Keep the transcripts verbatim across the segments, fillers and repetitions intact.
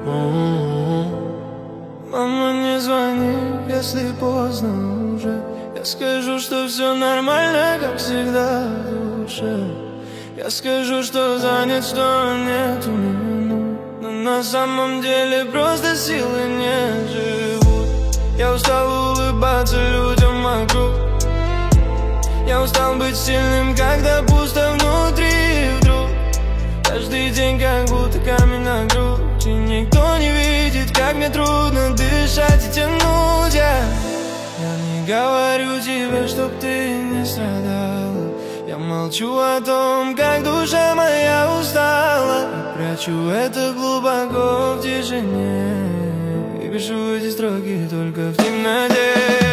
Мама, не звони, если поздно уже. Я скажу, что все нормально, как всегда в душе. Я скажу, что занят, что нету минут, но на самом деле просто силы не живут. Я устал улыбаться людям вокруг. Я устал быть сильным, когда пусто внутри вдруг. Каждый день как будто камень на грудь, и никто не видит, как мне трудно дышать и тянуть. Я, я не говорю тебе, чтоб ты не страдала. Я молчу о том, как душа моя устала. Я прячу это глубоко в тишине и пишу эти строки только в темноте.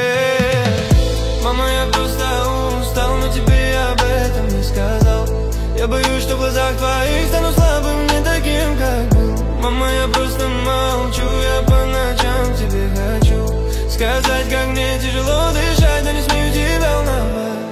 Мама, я просто устал, но тебе я об этом не сказал. Я боюсь, что в глазах твоих стану слабым, не таким, как был. Мама, я просто молчу, я по ночам к тебе хочу сказать, как мне тяжело дышать, но не смею тебя волновать.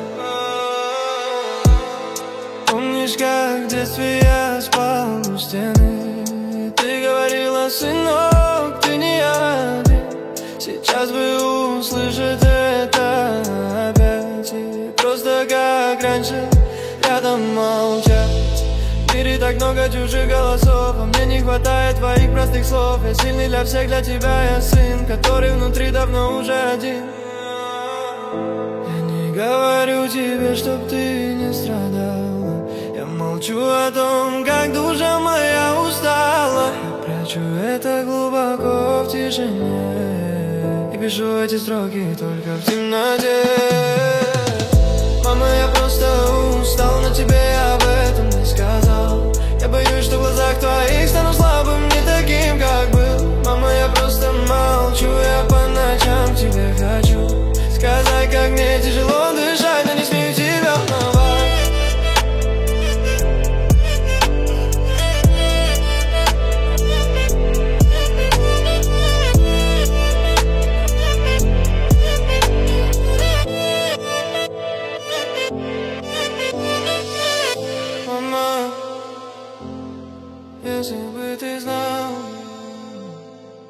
Помнишь, как в детстве я спал у стены? Ты говорила, сынок, ты не один. Сейчас бы услышать это опять, и просто как раньше рядом молчать. В мире так много чужих голосов, а мне не хватает твоих простых слов. Я сильный для всех, для тебя я сын, который внутри давно уже один. Я не говорю тебе, чтоб ты не страдала. Я молчу о том, как душа моя устала. Я прячу это глубоко в тишине и пишу эти строки только в темноте. Мама, я просто устал, но тебе я об этом не сказал. Я боюсь, что в глазах твоих стану слабым, не таким, как был. Мама, я просто молчу, я по ночам к тебе хочу сказать, как мне тяжело дышать, но не смею тебя волновать. Если бы ты знал,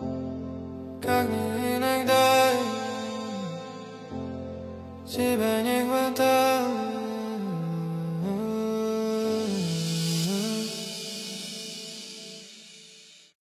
как мне иногда тебя не